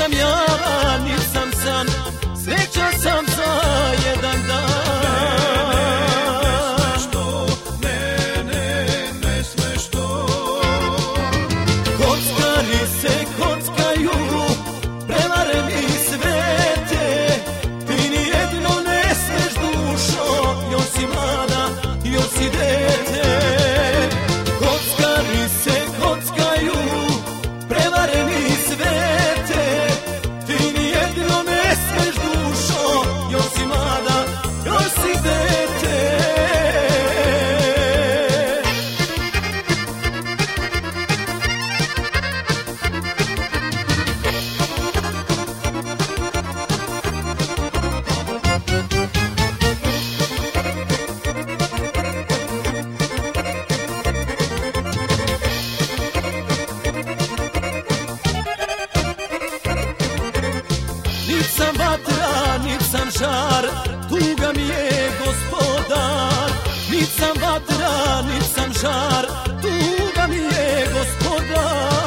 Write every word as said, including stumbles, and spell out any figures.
sam ja, nisam san, sreća sam za jedan dan. Kockari se kockaju, prevareni svete, ti nijedno ne smeš dušo, još si mlada, još si dete. Kockari se kockaju, prevareni svete, ti nijedno ne smeš dušo, još si mlada, još si dete. Nit sam vatra, nit sam žar, tuga mi je gospodar. Nit sam vatra, nit sam žar, tuga mi je gospodar.